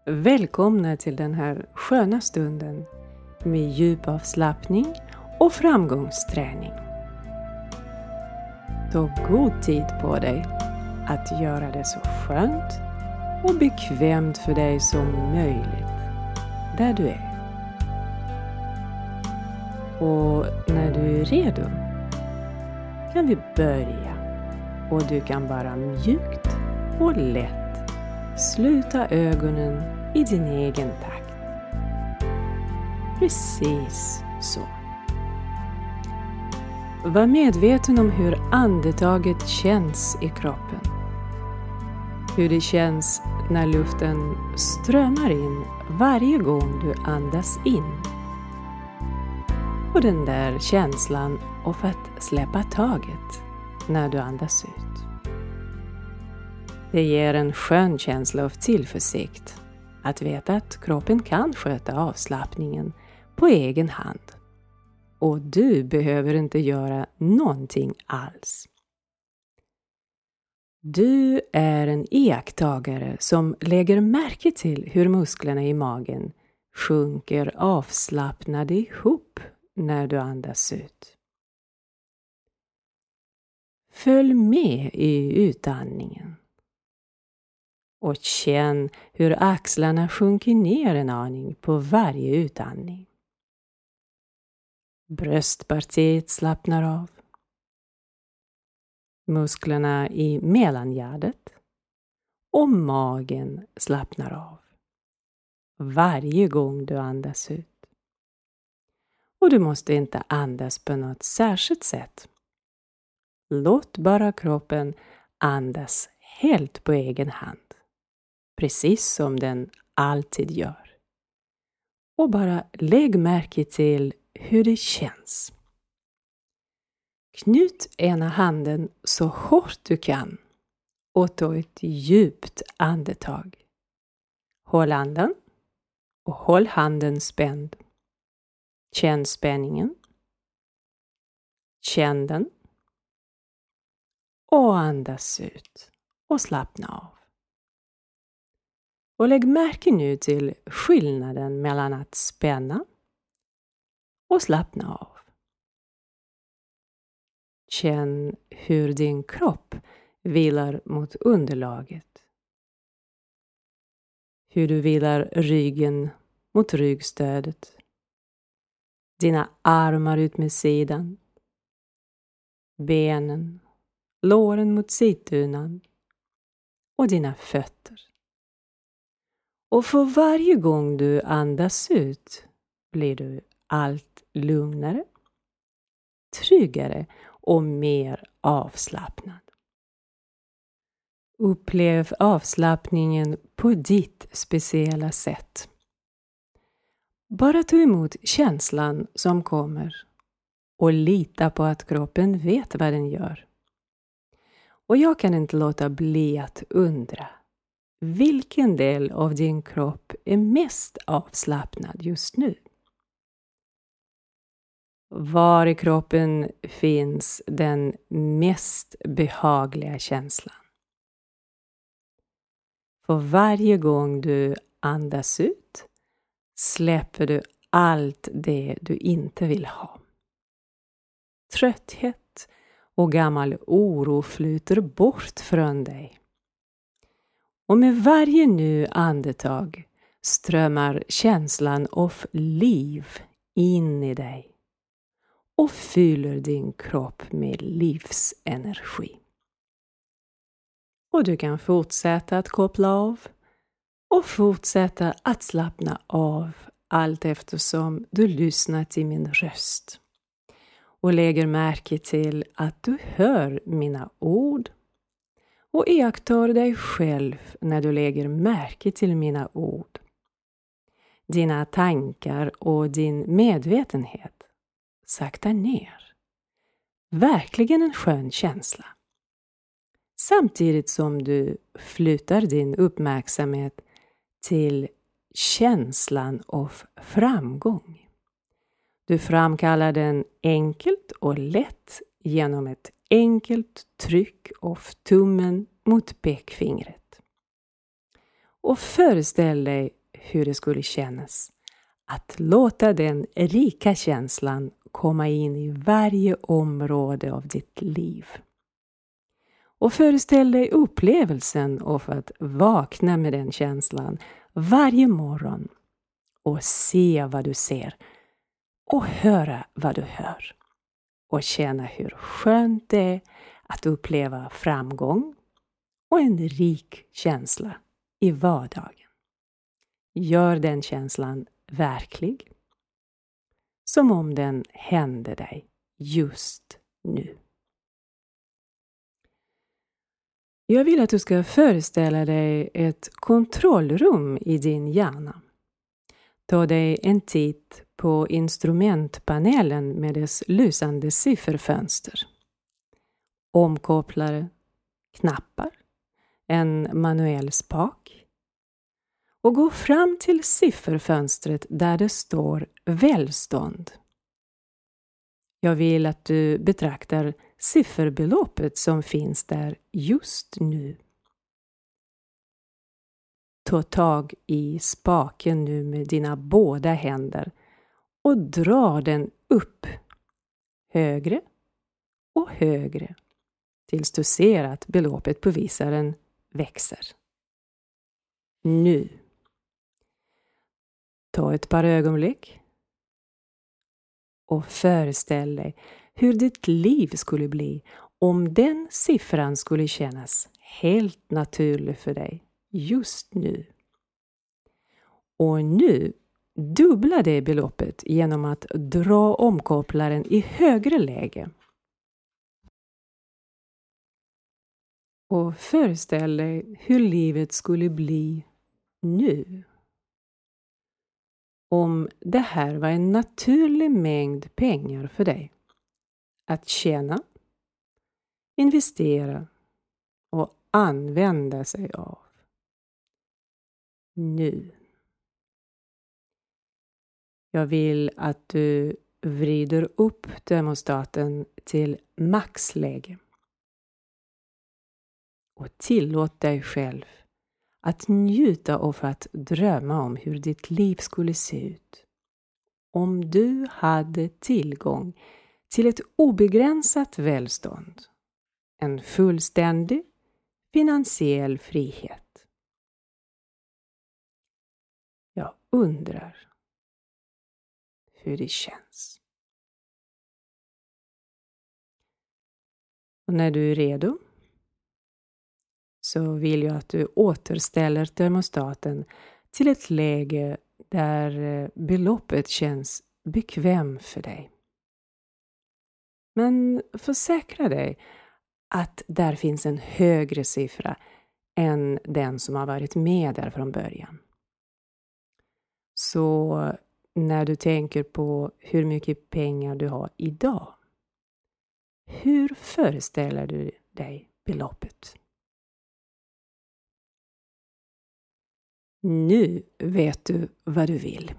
Välkomna till den här sköna stunden med djup avslappning och framgångsträning. Ta god tid på dig att göra det så skönt och bekvämt för dig som möjligt där du är. Och när du är redo kan vi börja, och du kan bara mjukt och lätt sluta ögonen i din egen takt. Precis så. Var medveten om hur andetaget känns i kroppen. Hur det känns när luften strömmar in varje gång du andas in. Och den där känslan av att släppa taget när du andas ut. Det ger en skön känsla av tillförsikt att veta att kroppen kan sköta avslappningen på egen hand. Och du behöver inte göra någonting alls. Du är en iakttagare som lägger märke till hur musklerna i magen sjunker avslappnade ihop när du andas ut. Följ med i utandningen. Och känn hur axlarna sjunker ner en aning på varje utandning. Bröstpartiet slappnar av. Musklerna i mellangärdet och magen slappnar av. Varje gång du andas ut. Och du måste inte andas på något särskilt sätt. Låt bara kroppen andas helt på egen hand. Precis som den alltid gör. Och bara lägg märke till hur det känns. Knut ena handen så hårt du kan och ta ett djupt andetag. Håll andan och håll handen spänd. Känn spänningen. Känn den. Och andas ut och slappna av. Och lägg märke nu till skillnaden mellan att spänna och slappna av. Känn hur din kropp vilar mot underlaget. Hur du vilar ryggen mot ryggstödet. Dina armar ut med sidan. Benen, låren mot sidtunan. Och dina fötter. Och för varje gång du andas ut blir du allt lugnare, tryggare och mer avslappnad. Upplev avslappningen på ditt speciella sätt. Bara ta emot känslan som kommer och lita på att kroppen vet vad den gör. Och jag kan inte låta bli att undra. Vilken del av din kropp är mest avslappnad just nu? Var i kroppen finns den mest behagliga känslan? För varje gång du andas ut släpper du allt det du inte vill ha. Trötthet och gammal oro flyter bort från dig. Och med varje ny andetag strömmar känslan av liv in i dig och fyller din kropp med livsenergi. Och du kan fortsätta att koppla av och fortsätta att slappna av allt eftersom du lyssnar till min röst. Och lägger märke till att du hör mina ord. Och iakttar dig själv när du lägger märke till mina ord. Dina tankar och din medvetenhet saktar ner. Verkligen en skön känsla. Samtidigt som du flyttar din uppmärksamhet till känslan av framgång. Du framkallar den enkelt och lätt genom ett enkelt tryck av tummen mot pekfingret. Och föreställ dig hur det skulle kännas att låta den rika känslan komma in i varje område av ditt liv. Och föreställ dig upplevelsen av att vakna med den känslan varje morgon och se vad du ser och höra vad du hör. Och känna hur skönt det är att uppleva framgång och en rik känsla i vardagen. Gör den känslan verklig, som om den hände dig just nu. Jag vill att du ska föreställa dig ett kontrollrum i din hjärna. Ta dig en titt på instrumentpanelen med dess lysande sifferfönster. Omkopplare, knappar, en manuell spak. Och gå fram till sifferfönstret där det står välstånd. Jag vill att du betraktar sifferbeloppet som finns där just nu. Ta tag i spaken nu med dina båda händer och dra den upp, högre och högre, tills du ser att beloppet på visaren växer. Nu. Ta ett par ögonblick och föreställ dig hur ditt liv skulle bli om den siffran skulle kännas helt naturlig för dig just nu. Och nu dubbla det beloppet genom att dra omkopplaren i högre läge. Och föreställ dig hur livet skulle bli nu. Om det här var en naturlig mängd pengar för dig. Att tjäna, investera och använda sig av. Nu. Jag vill att du vrider upp termostaten till maxläge. Och tillåt dig själv att njuta av att drömma om hur ditt liv skulle se ut. Om du hade tillgång till ett obegränsat välstånd. En fullständig finansiell frihet. Jag undrar hur det känns. Och när du är redo så vill jag att du återställer termostaten till ett läge där beloppet känns bekväm för dig. Men försäkra dig att där finns en högre siffra än den som har varit med där från början. Så när du tänker på hur mycket pengar du har idag, hur föreställer du dig beloppet? Nu vet du vad du vill.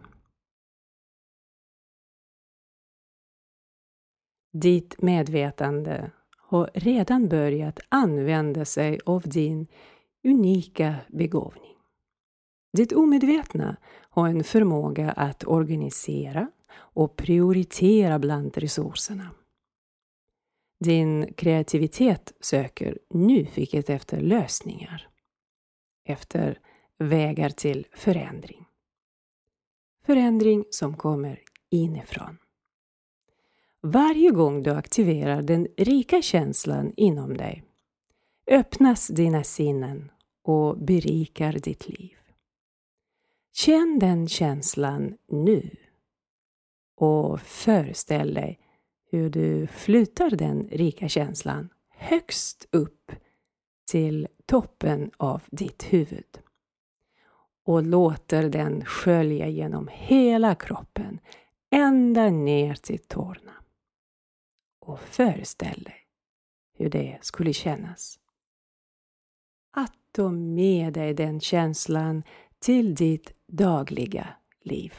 Ditt medvetande har redan börjat använda sig av din unika begåvning. Ditt omedvetna har en förmåga att organisera och prioritera bland resurserna. Din kreativitet söker nyfiket efter lösningar. Efter vägar till förändring. Förändring som kommer inifrån. Varje gång du aktiverar den rika känslan inom dig öppnas dina sinnen och berikar ditt liv. Känn den känslan nu och föreställ dig hur du flyttar den rika känslan högst upp till toppen av ditt huvud. Och låter den skölja genom hela kroppen ända ner till tårna. Och föreställ dig hur det skulle kännas. Att ta med dig den känslan till ditt dagliga liv.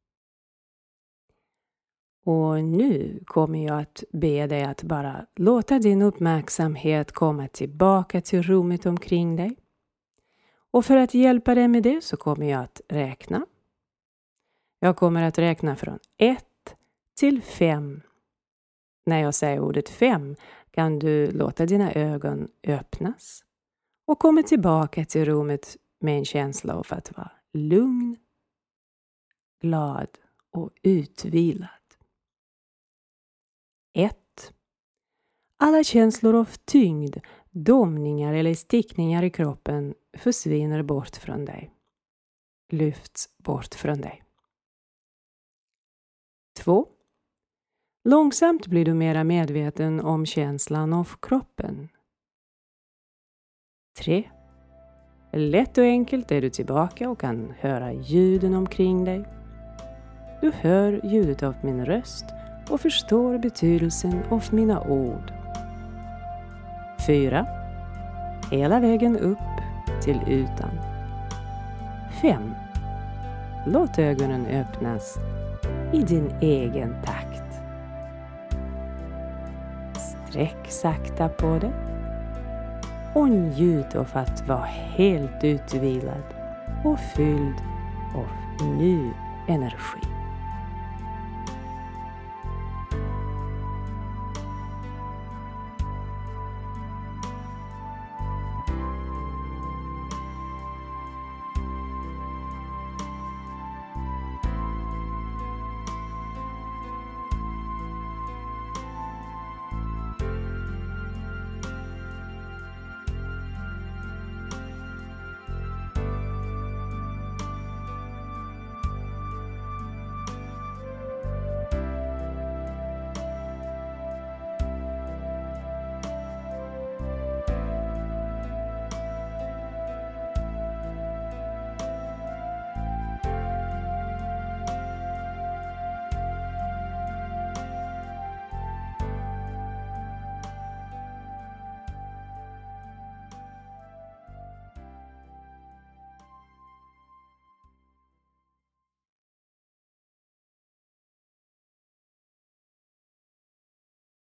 Och nu kommer jag att be dig att bara låta din uppmärksamhet komma tillbaka till rummet omkring dig. Och för att hjälpa dig med det så kommer jag att räkna. Jag kommer att räkna från 1 till 5. När jag säger ordet 5 kan du låta dina ögon öppnas och komma tillbaka till rummet med en känsla av att vara lugn, glad och utvilad. 1. Alla känslor av tyngd, domningar eller stickningar i kroppen försvinner bort från dig. Lyfts bort från dig. 2. Långsamt blir du mera medveten om känslan av kroppen. 3. Lätt och enkelt är du tillbaka och kan höra ljuden omkring dig. Du hör ljudet av min röst och förstår betydelsen av mina ord. 4. Hela vägen upp till ytan. 5. Låt ögonen öppnas i din egen takt. Sträck sakta på det och njut av att vara helt utvilad och fylld av ny energi.